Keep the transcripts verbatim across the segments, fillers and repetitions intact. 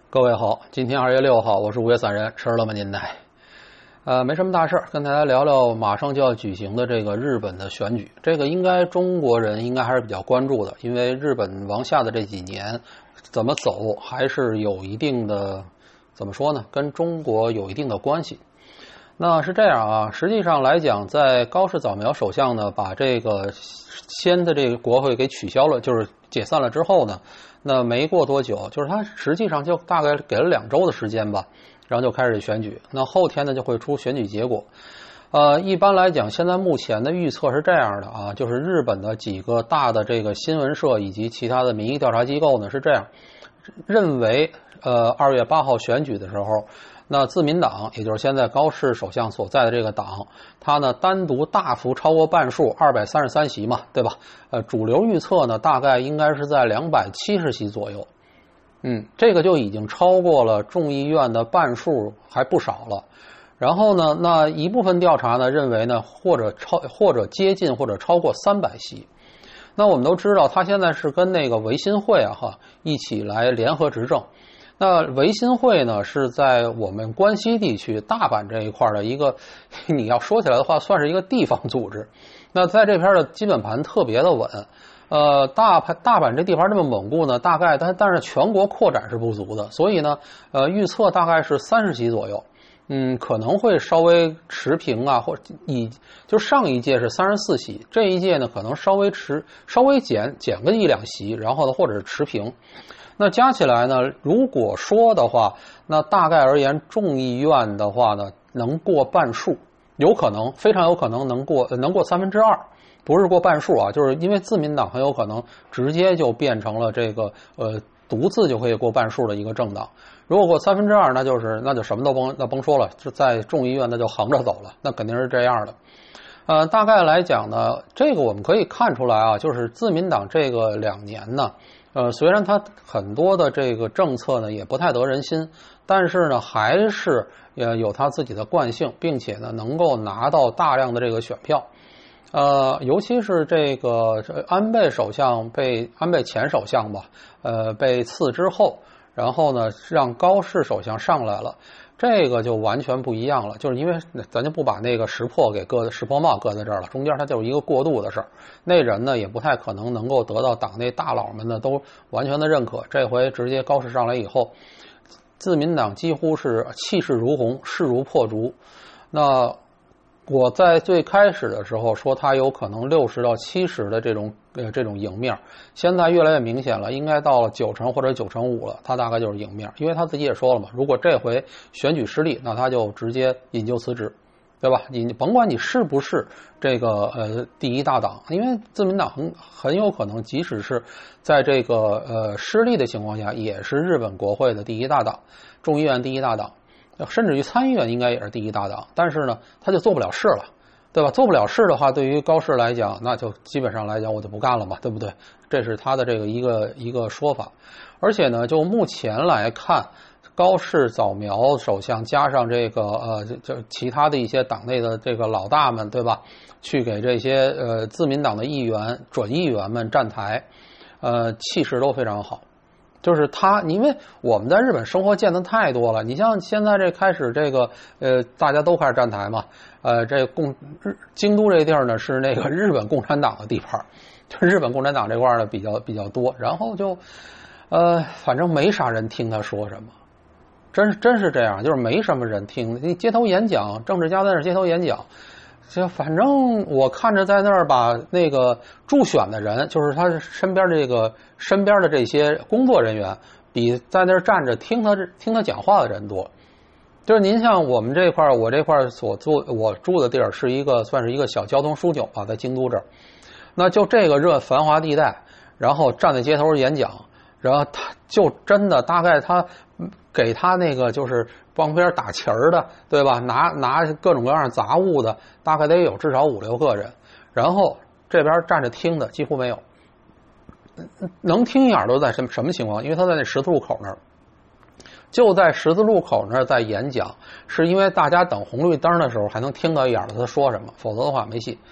各位好，今天二月六号，我是五月散人，吃了吗您的？呃，没什么大事，跟大家聊聊马上就要举行的这个日本的选举。这个应该中国人应该还是比较关注的，因为日本往下的这几年怎么走还是有一定的，怎么说呢，跟中国有一定的关系。那是这样啊，实际上来讲，在高市早苗首相呢把这个先的这个国会给取消了，就是解散了之后呢，那没过多久，就是他实际上就大概给了两周的时间吧，然后就开始选举。那后天呢就会出选举结果。呃，一般来讲，现在目前的预测是这样的啊，就是日本的几个大的这个新闻社以及其他的民意调查机构呢是这样认为，呃，二月八号选举的时候，那自民党，也就是现在高市首相所在的这个党，他呢单独大幅超过半数，二百三十三席嘛，对吧？呃，主流预测呢大概应该是在两百七十席左右。嗯，这个就已经超过了众议院的半数，还不少了。然后呢，那一部分调查呢认为呢，或者超或者接近或者超过三百席。那我们都知道，他现在是跟那个维新会啊哈一起来联合执政。那维新会呢是在我们关西地区大阪这一块的一个，你要说起来的话，算是一个地方组织。那在这边的基本盘特别的稳。呃，大大阪这地盘这么稳固呢，大概但但是全国扩展是不足的，所以呢，呃，预测大概是三十席左右，嗯，可能会稍微持平啊，或以就上一届是三十四席，这一届呢可能稍微持稍微减减个一两席，然后呢或者是持平。那加起来呢，如果说的话，那大概而言，众议院的话呢能过半数，有可能非常有可能能过能过三分之二。不是过半数啊，就是因为自民党很有可能直接就变成了这个呃独自就可以过半数的一个政党。如果过三分之二，那就是那就什么都甭那甭说了，就在众议院那就横着走了，那肯定是这样的。呃，大概来讲呢，这个我们可以看出来啊，就是自民党这个两年呢，呃，虽然它很多的这个政策呢也不太得人心，但是呢还是呃有它自己的惯性，并且呢能够拿到大量的这个选票。呃，尤其是这个安倍首相被安倍前首相吧，呃，被刺之后，然后呢，让高市首相上来了，这个就完全不一样了。就是因为咱就不把那个石破给搁石破茂搁在这儿了，中间它就是一个过渡的事儿。那人呢，也不太可能能够得到党内大佬们呢都完全的认可。这回直接高市上来以后，自民党几乎是气势如虹，势如破竹。那我在最开始的时候说他有可能六十到七十的这种呃这种赢面，现在越来越明显了，应该到了九成或者九成五了，他大概就是赢面，因为他自己也说了嘛，如果这回选举失利，那他就直接引咎辞职，对吧？你甭管你是不是这个呃第一大党，因为自民党很很有可能即使是在这个呃失利的情况下，也是日本国会的第一大党，众议院第一大党。甚至于参议院应该也是第一大党，但是呢，他就做不了事了，对吧？做不了事的话，对于高市来讲，那就基本上来讲我就不干了嘛，对不对？这是他的这个一个一个说法。而且呢，就目前来看，高市早苗首相加上这个呃，就其他的一些党内的这个老大们，对吧？去给这些呃自民党的议员、准议员们站台，呃，气势都非常好。就是他，因为我们在日本生活见的太多了。你像现在这开始这个呃，大家都开始站台嘛。呃，这共日京都这地儿呢是那个日本共产党的地盘，就日本共产党这块呢比较比较多。然后就呃，反正没啥人听他说什么，真真是这样，就是没什么人听。你街头演讲，政治家在那街头演讲。就反正我看着在那儿把那个助选的人，就是他身边这个身边的这些工作人员，比在那儿站着听他听他讲话的人多。就是您像我们这块，我这块所住我住的地儿是一个算是一个小交通枢纽吧，在京都这儿。那就这个热繁华地带，然后站在街头演讲，然后他就真的大概他给他那个就是旁边打旗儿的，对吧？拿拿各种各样杂物的，大概得有至少五六个人。然后这边站着听的几乎没有，能听一眼都在什么什么情况？因为他在那十字路口那儿，就在十字路口那儿在演讲，是因为大家等红绿灯的时候还能听到一眼他说什么，否则的话没戏。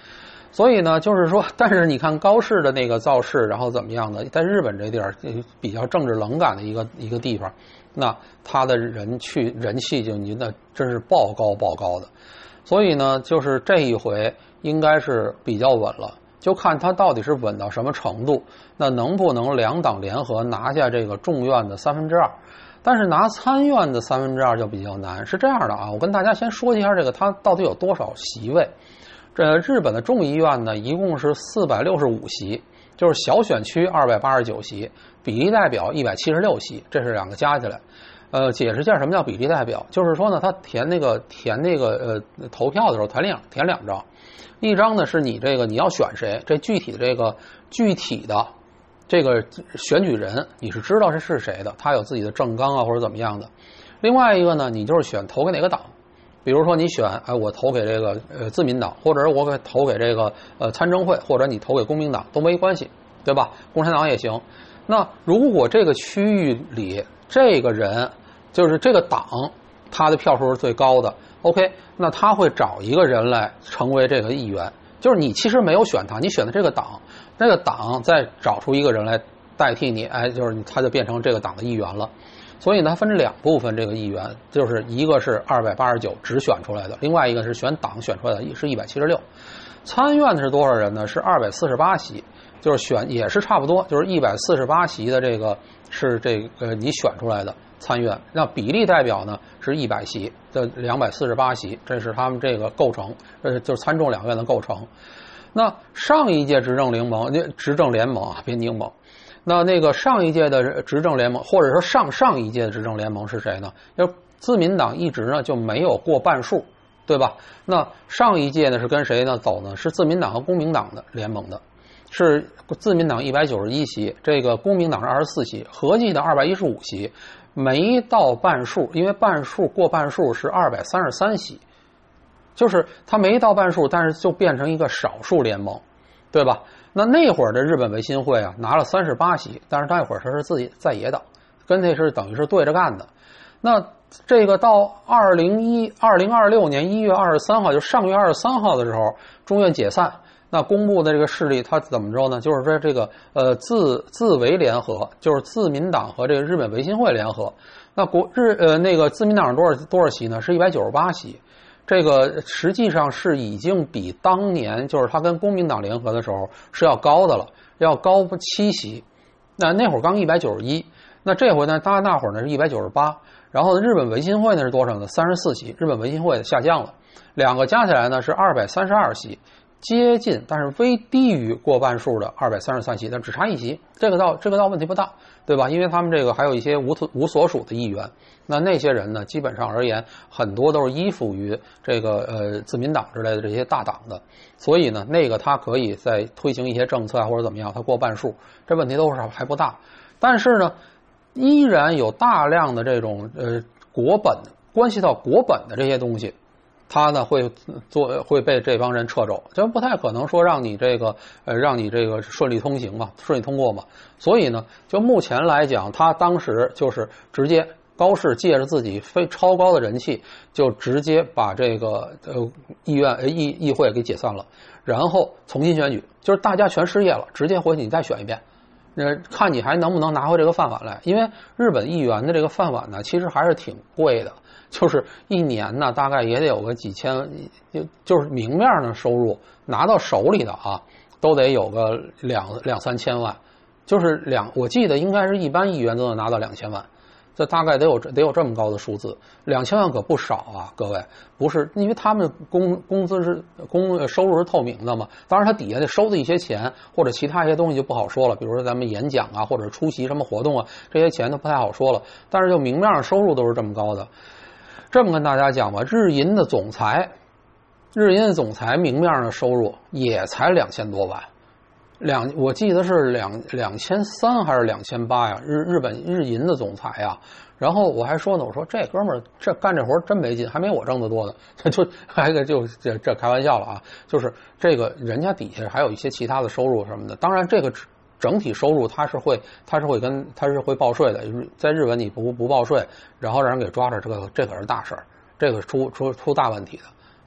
所以呢，就是说，但是你看高适的那个造势，然后怎么样的，在日本这地儿比较政治冷感的一个一个地方，那他的人去人气就您那真是爆高爆高的。所以呢，就是这一回应该是比较稳了，就看他到底是稳到什么程度，那能不能两党联合拿下这个众院的三分之二？但是拿参院的三分之二就比较难。是这样的啊，我跟大家先说一下这个它到底有多少席位。这日本的众议院呢，一共是四百六十五席，就是小选区二百八十九席，比例代表一百七十六席，这是两个加起来。呃，解释一下什么叫比例代表，就是说呢，他填那个填那个呃投票的时候填两填两张，一张呢是你这个你要选谁，这具体的这个具体的这个选举人你是知道这是谁的，他有自己的政纲啊或者怎么样的。另外一个呢，你就是选投给哪个党。比如说你选，哎，我投给这个呃自民党，或者我给投给这个呃参政会，或者你投给公民党都没关系，对吧？共产党也行。那如果这个区域里这个人就是这个党，他的票数是最高的 ，OK， 那他会找一个人来成为这个议员，就是你其实没有选他，你选的这个党，这个党再找出一个人来代替你，哎，就是他就变成这个党的议员了。所以呢，它分两部分，这个议员就是一个是二百八十九直选出来的，另外一个是选党选出来的，是一百七十六。参院的是多少人呢？是二百四十八席，就是选也是差不多，就是一百四十八席的这个是这个你选出来的参院。那比例代表呢是一百席的两百四十八席，这是他们这个构成，呃，就是参众两院的构成。那上一届执政联盟，执政联盟啊，别柠檬。那那个上一届的执政联盟，或者说上上一届的执政联盟是谁呢？要自民党一直呢就没有过半数，对吧？那上一届呢是跟谁呢走呢？是自民党和公民党的联盟的，是自民党一百九十一席，这个公民党是二十四席，合计的二百一十五席，没到半数，因为半数过半数是二百三十三席，就是他没到半数，但是就变成一个少数联盟，对吧？那那会儿的日本维新会啊，拿了三十八席，但是那会儿他是自己在野党，跟那是等于是对着干的。那这个到二零一二零二六年一月二十三号，就上月二十三号的时候，中院解散，那公布的这个势力，他怎么着呢？就是说这个呃自自维联合，就是自民党和这个日本维新会联合。那国日呃那个自民党多少多少席呢？是一百九十八席。这个实际上是已经比当年就是他跟公民党联合的时候是要高的了，要高七席。那那会儿刚一百九十一，那这回呢，他那会儿呢是一百九十八。然后日本维新会呢是多少呢？三十四席，日本维新会下降了，两个加起来呢是二百三十二席，接近但是微低于过半数的二百三十三席，但只差一席，这个倒这个倒问题不大，对吧？因为他们这个还有一些无无所属的议员。那那些人呢，基本上而言，很多都是依附于这个呃自民党之类的这些大党的，所以呢，那个他可以在推行一些政策啊或者怎么样，他过半数，这问题都是还不大。但是呢，依然有大量的这种呃国本关系到国本的这些东西，他呢会做会被这帮人撤走，就不太可能说让你这个呃让你这个顺利通行嘛，顺利通过嘛。所以呢，就目前来讲，他当时就是直接。高市借着自己非超高的人气，就直接把这个呃议院呃议议会给解散了，然后重新选举，就是大家全失业了，直接回去你再选一遍，呃，看你还能不能拿回这个饭碗来。因为日本议员的这个饭碗呢，其实还是挺贵的，就是一年呢大概也得有个几千，就就是明面的收入拿到手里的啊，都得有个两两三千万，就是两，我记得应该是一般议员都能拿到两千万。这大概得有得有这么高的数字，两千万可不少啊，各位，不是因为他们工工资是工收入是透明的嘛，当然他底下的收的一些钱或者其他一些东西就不好说了，比如说咱们演讲啊或者出席什么活动啊，这些钱都不太好说了，但是就明面上收入都是这么高的。这么跟大家讲吧，日银的总裁，日银的总裁明面上的收入也才两千多万。两，我记得是两两千三还是两千八呀？日日本日银的总裁呀。然后我还说呢，我说这哥们儿这干这活真没劲，还没我挣得多呢。就还个就这这开玩笑了啊，就是这个人家底下还有一些其他的收入什么的。当然这个整体收入他是会他是会跟他是会报税的，在日本你不不报税，然后让人给抓着，这个这可是大事儿，这个出出出大问题的。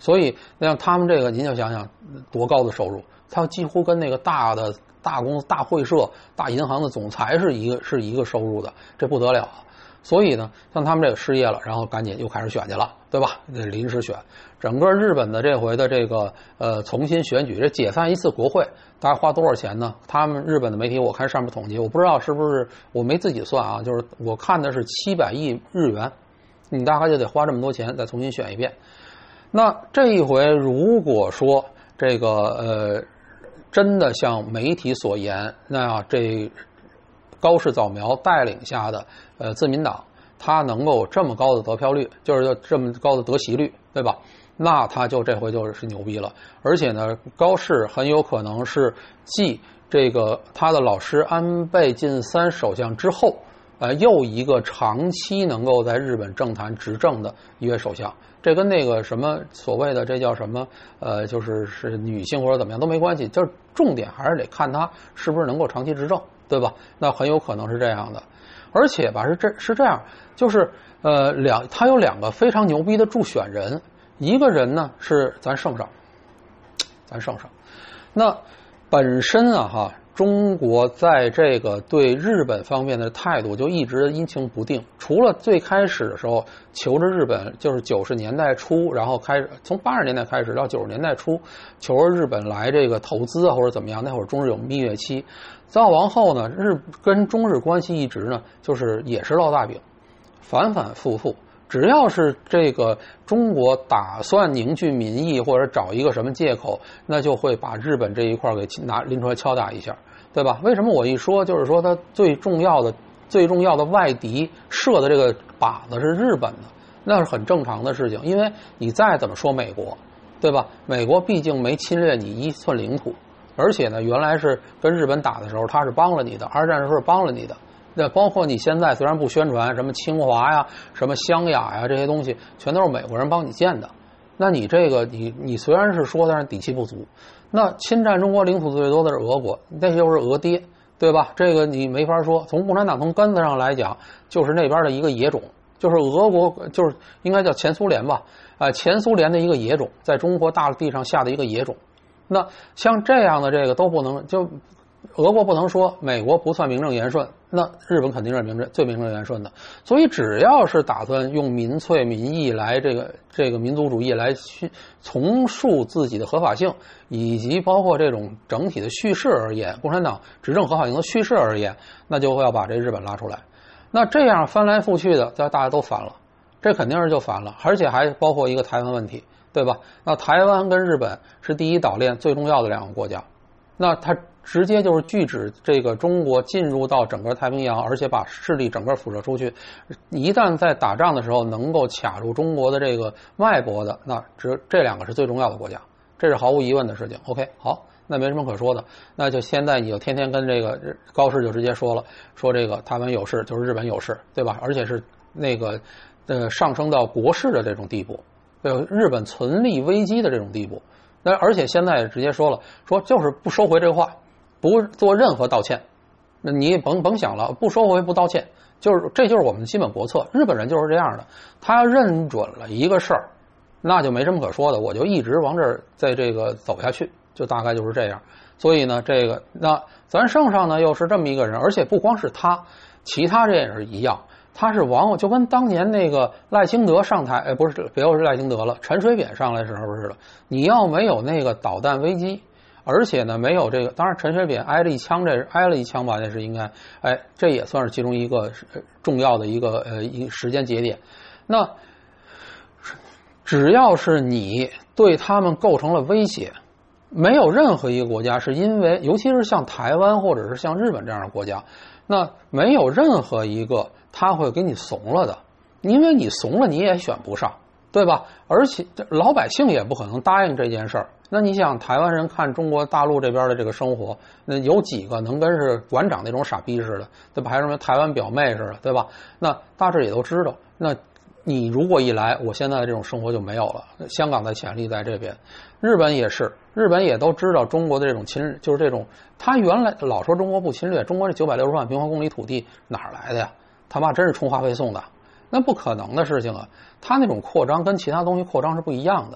所以像他们这个，您就想想多高的收入，他几乎跟那个大的大公司、大会社、大银行的总裁是一个是一个收入的，这不得了啊！所以呢，像他们这个失业了，然后赶紧又开始选去了，对吧？临时选，整个日本的这回的这个呃重新选举，这解散一次国会，大概花多少钱呢？他们日本的媒体我看上面统计，我不知道是不是我没自己算啊，就是我看的是七百亿日元，你大概就得花这么多钱再重新选一遍。那这一回如果说这个呃真的像媒体所言，那这高市早苗带领下的呃自民党，他能够这么高的得票率，就是这么高的得席率，对吧？那他就这回就是牛逼了。而且呢，高市很有可能是继这个他的老师安倍晋三首相之后，呃，又一个长期能够在日本政坛执政的一位首相。这跟那个什么所谓的这叫什么呃，就是是女性或者怎么样都没关系，就是重点还是得看他是不是能够长期执政，对吧？那很有可能是这样的。而且吧，是这是这样，就是呃两他有两个非常牛逼的助选人，一个人呢是咱圣上，咱圣上。那本身啊哈。中国在这个对日本方面的态度就一直阴晴不定，除了最开始的时候求着日本，就是九十年代初，然后开始从八十年代开始到九十年代初，求着日本来这个投资啊或者怎么样，那会儿中日有蜜月期，再往后呢，日跟中日关系一直呢就是也是烙大饼，反反复复。只要是这个中国打算凝聚民意或者找一个什么借口，那就会把日本这一块给拿拎出来敲打一下，对吧？为什么我一说就是说它最重要的最重要的外敌设的这个靶子是日本的，那是很正常的事情，因为你再怎么说美国，对吧？美国毕竟没侵略你一寸领土，而且呢，原来是跟日本打的时候，他是帮了你的，二战的时候是帮了你的。那包括你现在虽然不宣传什么清华呀、什么湘雅呀这些东西，全都是美国人帮你建的。那你这个你你虽然是说，但是底气不足。那侵占中国领土最多的是俄国，那就是俄爹，对吧？这个你没法说。从共产党从根子上来讲，就是那边的一个野种，就是俄国，就是应该叫前苏联吧？啊、呃，前苏联的一个野种，在中国大地上下的一个野种。那像这样的这个都不能就。俄国不能说美国不算名正言顺，那日本肯定是名正最名正言顺的。所以只要是打算用民粹民意来这个这个民族主义来去重塑自己的合法性，以及包括这种整体的叙事而言，共产党执政合法性的叙事而言，那就会要把这日本拉出来。那这样翻来覆去的，大家都烦了，这肯定是就烦了，而且还包括一个台湾问题，对吧？那台湾跟日本是第一岛链最重要的两个国家，那它直接就是拒止这个中国进入到整个太平洋，而且把势力整个辐射出去。一旦在打仗的时候能够卡住中国的这个脉搏的，那这这两个是最重要的国家，这是毫无疑问的事情。OK， 好，那没什么可说的，那就现在你就天天跟这个高市就直接说了，说这个台湾有事就是日本有事，对吧？而且是那个呃上升到国事的这种地步，呃日本存立危机的这种地步。那而且现在直接说了，说就是不收回这个话。不做任何道歉，那你甭甭想了，不收回不道歉，就是这就是我们的基本国策。日本人就是这样的，他认准了一个事儿，那就没什么可说的，我就一直往这儿在这个走下去，就大概就是这样。所以呢，这个那咱圣上呢又是这么一个人，而且不光是他，其他人也是一样，他是王，就跟当年那个赖清德上台，哎，不是，别说是赖清德了，陈水扁上来时候似的，你要没有那个导弹危机。而且呢，没有这个，当然陈水扁挨了一枪，这挨了一枪吧，那是应该，哎，这也算是其中一个重要的一个呃一时间节点。那只要是你对他们构成了威胁，没有任何一个国家是因为，尤其是像台湾或者是像日本这样的国家，那没有任何一个他会给你怂了的，因为你怂了你也选不上，对吧？而且老百姓也不可能答应这件事儿。那你想，台湾人看中国大陆这边的这个生活，那有几个能跟是馆长那种傻逼似的，对吧？还是什么台湾表妹似的，对吧？那大致也都知道。那你如果一来，我现在的这种生活就没有了。香港的潜力在这边，日本也是，日本也都知道中国的这种侵，就是这种，他原来老说中国不侵略，中国这九百六十万平方公里土地哪儿来的呀？他妈真是充话费送的，那不可能的事情啊！他那种扩张跟其他东西扩张是不一样的。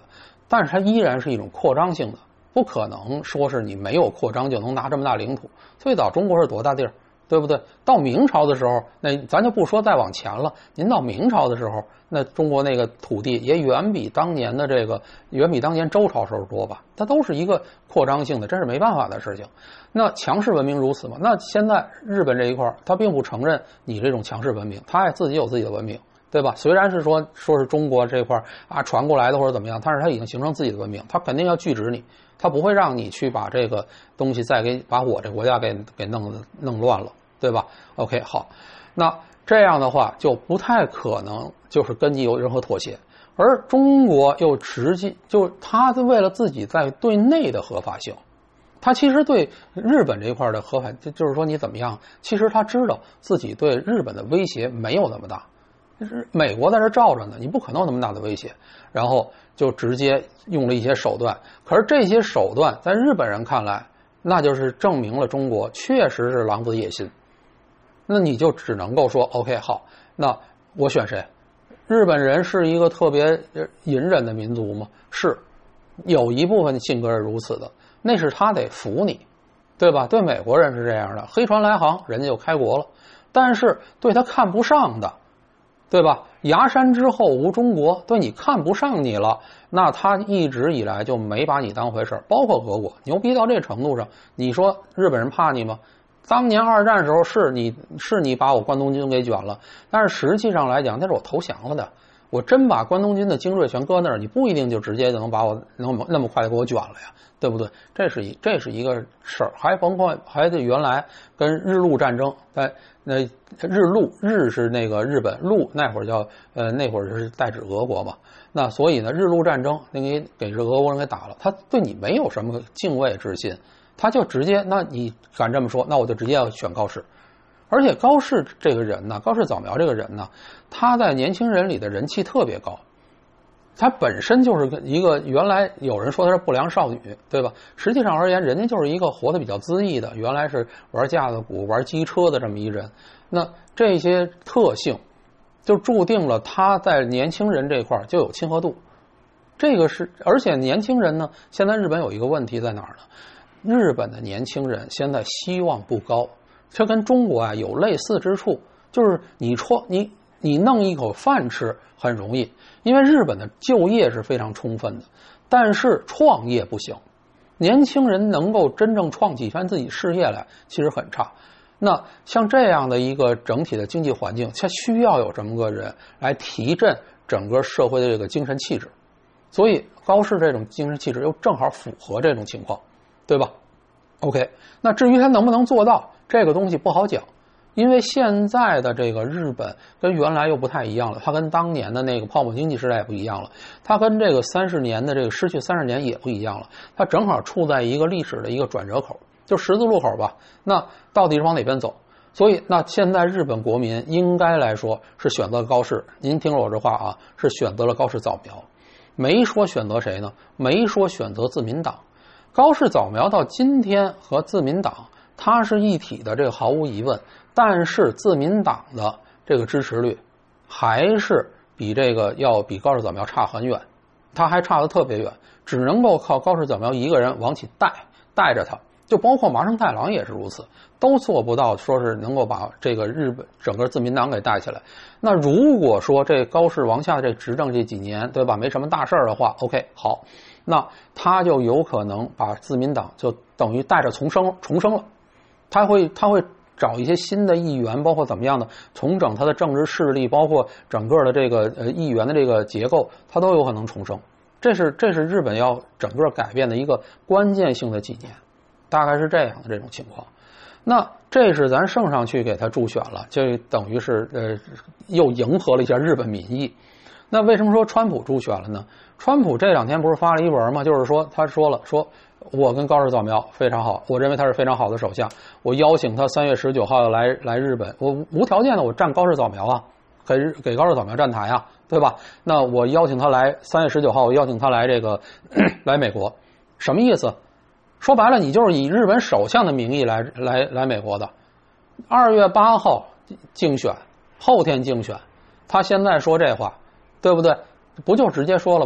但是它依然是一种扩张性的，不可能说是你没有扩张就能拿这么大领土。最早中国是多大地儿，对不对？到明朝的时候，那咱就不说再往前了，您到明朝的时候，那中国那个土地也远比当年的这个远比当年周朝时候多吧？它都是一个扩张性的，这是没办法的事情。那强势文明如此嘛？那现在日本这一块，他并不承认你这种强势文明，他也自己有自己的文明。对吧？虽然是说说是中国这块啊传过来的或者怎么样，但是他已经形成自己的文明，他肯定要拒止你，他不会让你去把这个东西再给把我这国家给给弄弄乱了，对吧 ？OK， 好，那这样的话就不太可能就是跟你有任何妥协，而中国又实际就他为了自己在对内的合法性，他其实对日本这一块的合法，就是说你怎么样，其实他知道自己对日本的威胁没有那么大。就是美国在这罩着呢，你不可能有那么大的威胁，然后就直接用了一些手段。可是这些手段在日本人看来，那就是证明了中国确实是狼子野心。那你就只能够说 OK 好，那我选谁？日本人是一个特别隐忍的民族吗？是，有一部分性格是如此的，那是他得服你，对吧？对美国人是这样的，黑船来航，人家就开国了。但是对他看不上的，对吧？崖山之后无中国，对你看不上你了，那他一直以来就没把你当回事，包括俄国，牛逼到这程度上，你说日本人怕你吗？当年二战时候是你是你把我关东军给卷了，但是实际上来讲，那是我投降了的。我真把关东军的精锐全搁那儿，你不一定就直接就能把我能那么快的给我卷了呀，对不对？这是一这是一个事儿，还包括还得原来跟日露战争，在那日露日是那个日本，露那会儿叫呃那会儿是代指俄国嘛，那所以呢日露战争那个给这俄国人给打了，他对你没有什么敬畏之心，他就直接那你敢这么说，那我就直接要选高适。而且高适这个人呢，高适早苗这个人呢，他在年轻人里的人气特别高，他本身就是一个原来有人说他是不良少女，对吧？实际上而言，人家就是一个活得比较恣意的，原来是玩架子鼓、玩机车的这么一人。那这些特性就注定了他在年轻人这块就有亲和度。这个是，而且年轻人呢，现在日本有一个问题在哪儿呢？日本的年轻人现在希望不高。这跟中国啊有类似之处，就是你创你你弄一口饭吃很容易，因为日本的就业是非常充分的，但是创业不行，年轻人能够真正创起一番自己事业来其实很差。那像这样的一个整体的经济环境，它需要有这么个人来提振整个社会的这个精神气质，所以高适这种精神气质又正好符合这种情况，对吧 ？OK， 那至于他能不能做到？这个东西不好讲，因为现在的这个日本跟原来又不太一样了，它跟当年的那个泡沫经济时代也不一样了，它跟这个三十年的这个失去三十年也不一样了，它正好处在一个历史的一个转折口，就十字路口吧。那到底是往哪边走？所以那现在日本国民应该来说是选择高适，您听了我这话啊，是选择了高适早苗，没说选择谁呢？没说选择自民党。高适早苗到今天和自民党它是一体的，这个毫无疑问，但是自民党的这个支持率还是比这个要比高适早苗差很远，他还差得特别远，只能够靠高适早苗一个人往起带带着他，就包括麻生太郎也是如此，都做不到说是能够把这个日本整个自民党给带起来。那如果说这高适往下这执政这几年，对吧，没什么大事儿的话 OK 好，那他就有可能把自民党就等于带着重生重生了，他会他会找一些新的议员，包括怎么样的重整他的政治势力，包括整个的这个呃议员的这个结构，他都有可能重生。这是这是日本要整个改变的一个关键性的几年，大概是这样的这种情况。那这是咱升上去给他助选了，就等于是呃又迎合了一下日本民意。那为什么说川普助选了呢？川普这两天不是发了一文吗？就是说他说了，说我跟高市早苗非常好，我认为他是非常好的首相，我邀请他三月十九号要来来日本，我无条件的我站高市早苗啊，给给高市早苗站台啊，对吧？那我邀请他来三月十九号，我邀请他来这个来美国，什么意思？说白了，你就是以日本首相的名义来来来美国的。二月八号竞选，后天竞选，他现在说这话，对不对？不就直接说了吗？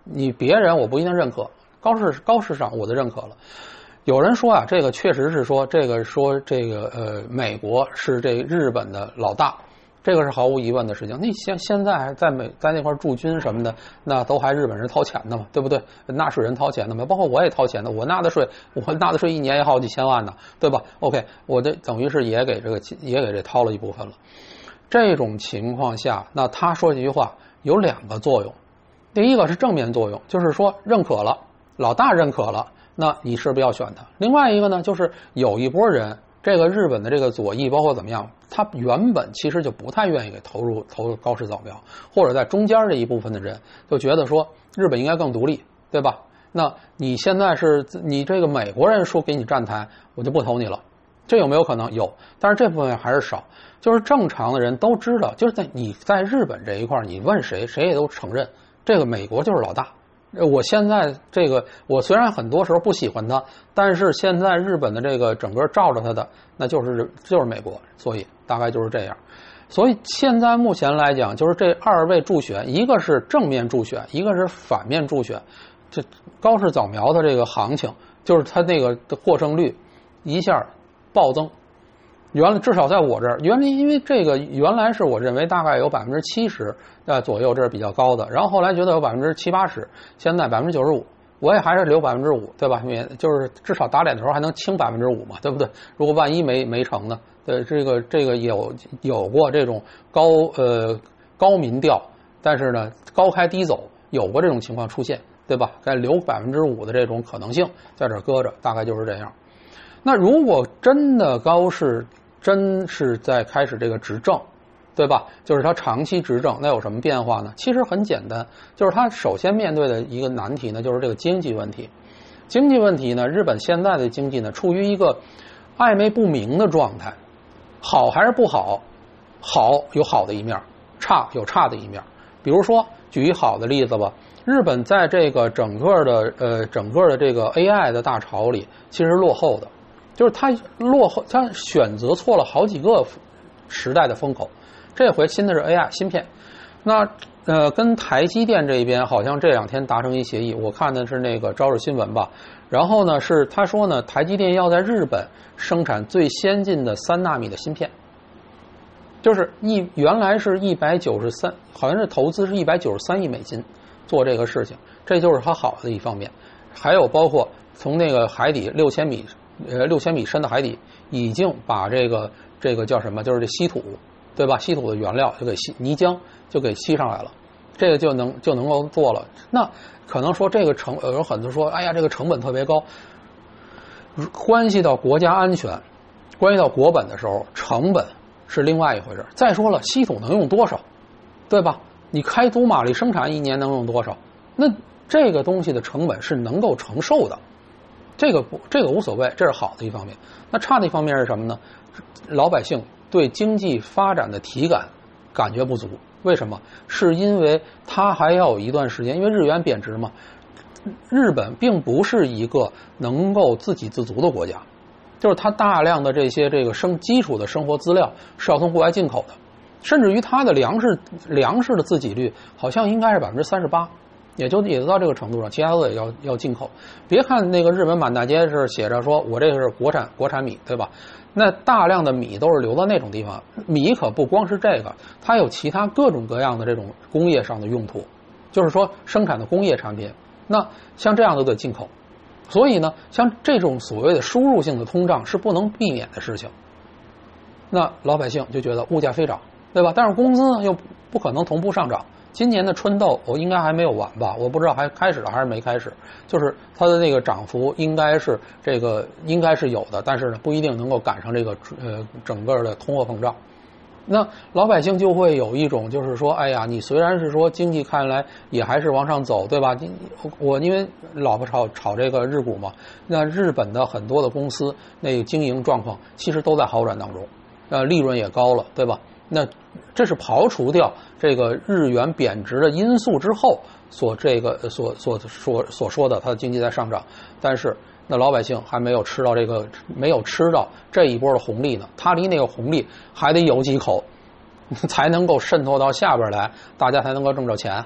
你别人我不一定认可，高市高市场我就认可了。有人说啊，这个确实是说这个说这个呃，美国是这日本的老大。这个是毫无疑问的事情。那现现在在美在那块驻军什么的，那都还日本人掏钱的嘛，对不对？纳税人掏钱的嘛，包括我也掏钱的，我纳的税，我纳的税一年也好几千万呢，对吧 ？OK， 我这等于是也给这个也给这掏了一部分了。这种情况下，那他说这句话有两个作用，第一个是正面作用，就是说认可了，老大认可了，那你是不是要选他？另外一个呢，就是有一波人。这个日本的这个左翼包括怎么样，他原本其实就不太愿意给投入投入高市早苗，或者在中间这一部分的人就觉得说日本应该更独立，对吧？那你现在是你这个美国人说给你站台，我就不投你了，这有没有可能？有，但是这部分还是少。就是正常的人都知道，就是在你在日本这一块，你问谁，谁也都承认这个美国就是老大。我现在这个，我虽然很多时候不喜欢他，但是现在日本的这个整个罩着他的，那就是就是美国，所以大概就是这样。所以现在目前来讲，就是这二位助选，一个是正面助选，一个是反面助选。这高市早苗的这个行情，就是他那个的获胜率一下暴增。原来至少在我这儿，原来因为这个原来是我认为大概有百分之七十呃左右，这是比较高的。然后后来觉得有百分之七八十，现在百分之九十五，我也还是留百分之五，对吧？也就是至少打脸的时候还能清百分之五嘛，对不对？如果万一没没成呢？对，这个这个有有过这种高呃高民调，但是呢高开低走，有过这种情况出现，对吧？该留百分之五的这种可能性在这搁着，大概就是这样。那如果真的高市真是在开始这个执政，对吧？就是他长期执政，那有什么变化呢？其实很简单，就是他首先面对的一个难题呢，就是这个经济问题。经济问题呢，日本现在的经济呢，处于一个暧昧不明的状态，好还是不好？好有好的一面，差有差的一面。比如说，举一好的例子吧，日本在这个整个的呃整个的这个 A I 的大潮里，其实落后的。就是他落后，他选择错了好几个时代的风口。这回新的是 A I 芯片，那呃跟台积电这边好像这两天达成一协议，我看的是那个朝日新闻吧。然后呢是他说呢，台积电要在日本生产最先进的三纳米的芯片，就是一原来是一百九十三，好像是投资是一百九十三亿美金做这个事情，这就是它好的一方面。还有包括从那个海底六千米。呃，六千米深的海底已经把这个这个叫什么，就是这稀土，对吧？稀土的原料就给吸泥浆就给吸上来了，这个就能就能够做了。那可能说这个成有很多说，哎呀，这个成本特别高，关系到国家安全，关系到国本的时候，成本是另外一回事。再说了，稀土能用多少，对吧？你开足马力生产一年能用多少？那这个东西的成本是能够承受的。这个不，这个无所谓，这是好的一方面。那差的一方面是什么呢？老百姓对经济发展的体感感觉不足。为什么？是因为它还要有一段时间，因为日元贬值嘛。日本并不是一个能够自给自足的国家，就是它大量的这些这个生基础的生活资料是要从国外进口的，甚至于它的粮食粮食的自给率好像应该是百分之三十八。也就也就到这个程度上，其他都得要要进口。别看那个日本满大街是写着说我这个是国产国产米，对吧？那大量的米都是流到那种地方，米可不光是这个，它有其他各种各样的这种工业上的用途，就是说生产的工业产品。那像这样都得进口，所以呢，像这种所谓的输入性的通胀是不能避免的事情。那老百姓就觉得物价飞涨，对吧？但是工资呢又不可能同步上涨。今年的春斗我应该还没有完吧，我不知道还开始了还是没开始，就是它的那个涨幅应该是这个应该是有的，但是呢不一定能够赶上这个呃整个的通货膨胀。那老百姓就会有一种就是说，哎呀，你虽然是说经济看来也还是往上走，对吧？我因为老婆炒炒这个日股嘛，那日本的很多的公司那个经营状况其实都在好转当中，呃，利润也高了，对吧？那这是刨除掉这个日元贬值的因素之后所这个所所所所说的它的经济在上涨，但是那老百姓还没有吃到这个没有吃到这一波的红利呢，它离那个红利还得有几口才能够渗透到下边来，大家才能够挣着钱。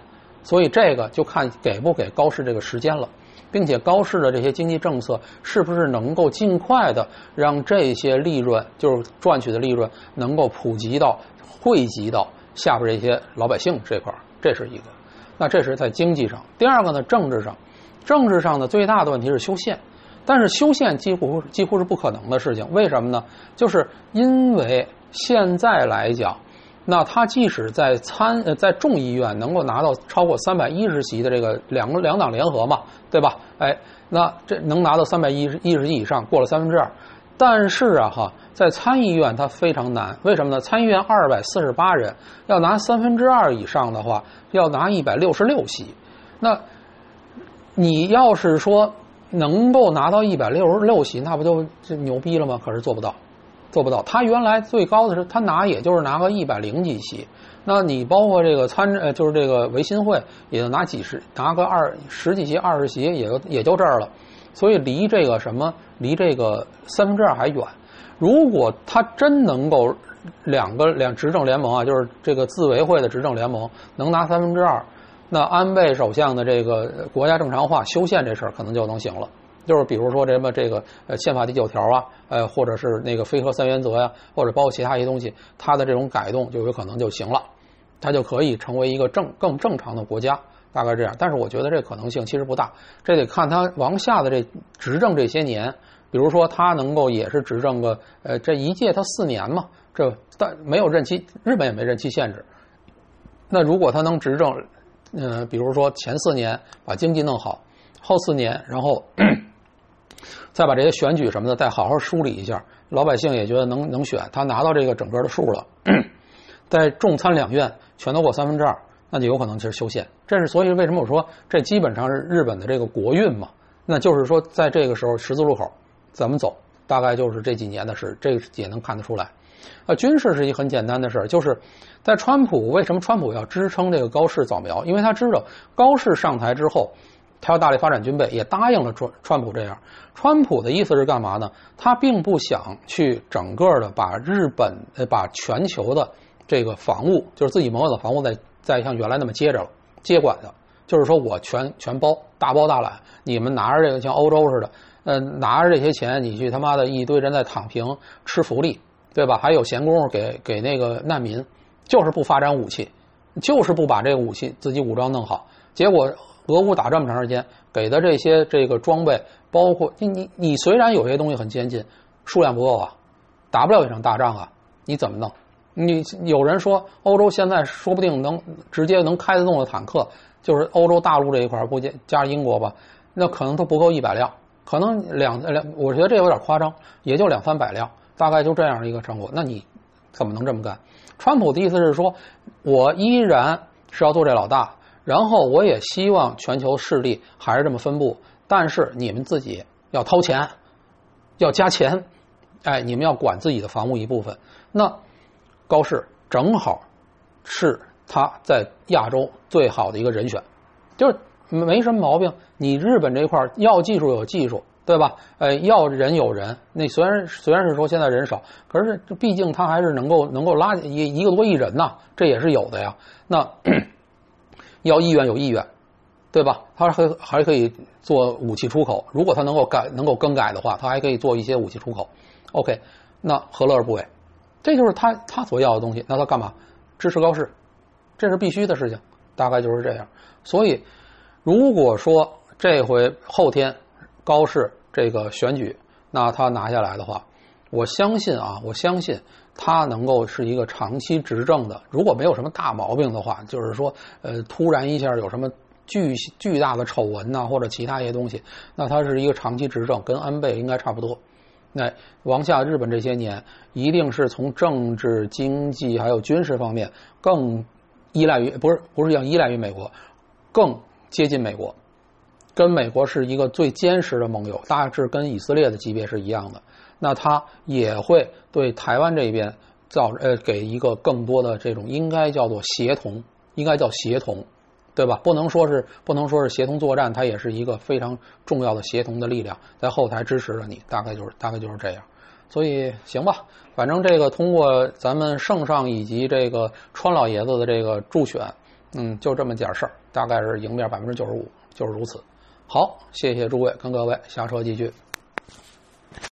所以这个就看给不给高市这个时间了，并且高市的这些经济政策是不是能够尽快的让这些利润，就是赚取的利润能够普及到惠及到下边这些老百姓这块，这是一个。那这是在经济上。第二个呢，政治上，政治上的最大的问题是修宪，但是修宪几乎几乎是不可能的事情。为什么呢？就是因为现在来讲，那他即使在参呃在众议院能够拿到超过三百一十席的这个两个两党联合嘛，对吧？哎，那这能拿到三百一十一十席以上，过了三分之二。但是啊哈，在参议院它非常难，为什么呢？参议院二百四十八人，要拿三分之二以上的话，要拿一百六十六席。那你要是说能够拿到一百六十六席，那不就就牛逼了吗？可是做不到，做不到。他原来最高的是他拿也就是拿个一百零几席，那你包括这个参呃就是这个维新会也就拿几十拿个二十几席二十席也就也就这儿了。所以离这个什么离这个三分之二还远。如果他真能够两个两执政联盟啊，就是这个自卫会的执政联盟能拿三分之二，那安倍首相的这个国家正常化修宪这事儿可能就能行了。就是比如说什么这个呃宪法第九条啊，呃或者是那个非核三原则呀、啊，或者包括其他一些东西，它的这种改动就有可能就行了，它就可以成为一个正更正常的国家。大概这样，但是我觉得这可能性其实不大，这得看他往下的这执政这些年，比如说他能够也是执政个呃这一届他四年嘛，这但没有任期，日本也没任期限制。那如果他能执政，呃，比如说前四年把经济弄好，后四年然后再把这些选举什么的再好好梳理一下，老百姓也觉得能能选，他拿到这个整个的数了，在众参两院全都过三分之二。那就有可能其实修宪，这是所以为什么我说这基本上是日本的这个国运嘛？那就是说在这个时候十字路口怎么走，大概就是这几年的事，这个也能看得出来。呃，军事是一个很简单的事，就是在川普为什么川普要支撑这个高市扫描？因为他知道高市上台之后，他要大力发展军备，也答应了川川普这样。川普的意思是干嘛呢？他并不想去整个的把日本呃把全球的这个防务，就是自己盟友的防务在。再像原来那么接着了，接管的，就是说我全全包，大包大揽，你们拿着这个像欧洲似的，呃，拿着这些钱，你去他妈的一堆人在躺平吃福利，对吧？还有闲工夫给给那个难民，就是不发展武器，就是不把这个武器自己武装弄好。结果俄乌打这么长时间，给的这些这个装备，包括你你你虽然有些东西很先进，数量不够啊，打不了一场大仗啊，你怎么弄？你有人说欧洲现在说不定能直接能开得动的坦克，就是欧洲大陆这一块，估计加上英国吧，那可能都不够一百辆，可能两两，我觉得这有点夸张，也就两三百辆，大概就这样一个成果。那你怎么能这么干？川普的意思是说，我依然是要做这老大，然后我也希望全球势力还是这么分布，但是你们自己要掏钱，要加钱，哎，你们要管自己的防务一部分。那高市正好是他在亚洲最好的一个人选，就是没什么毛病。你日本这块要技术有技术，对吧？呃，要人有人。那虽然虽然是说现在人少，可是毕竟他还是能够能够拉一一个多亿人呐，这也是有的呀。那要意愿有意愿，对吧？他还还可以做武器出口，如果他能够改能够更改的话，他还可以做一些武器出口。OK， 那何乐而不为？这就是他他所要的东西，那他干嘛？支持高市，这是必须的事情，大概就是这样。所以，如果说这回后天高市这个选举，那他拿下来的话，我相信啊，我相信他能够是一个长期执政的。如果没有什么大毛病的话，就是说，呃，突然一下有什么巨巨大的丑闻呐、啊，或者其他一些东西，那他是一个长期执政，跟安倍应该差不多。那往下日本这些年一定是从政治、经济还有军事方面更依赖于不是不是要依赖于美国，更接近美国，跟美国是一个最坚实的盟友，大致跟以色列的级别是一样的。那他也会对台湾这边造呃给一个更多的这种应该叫做协同，应该叫协同。对吧？不能说是不能说是协同作战，它也是一个非常重要的协同的力量，在后台支持着你，大概就是大概就是这样。所以行吧，反正这个通过咱们圣上以及这个川老爷子的这个助选， 嗯，就这么点事儿，大概是赢面百分之九十五，就是如此。好，谢谢诸位跟各位，下车继续。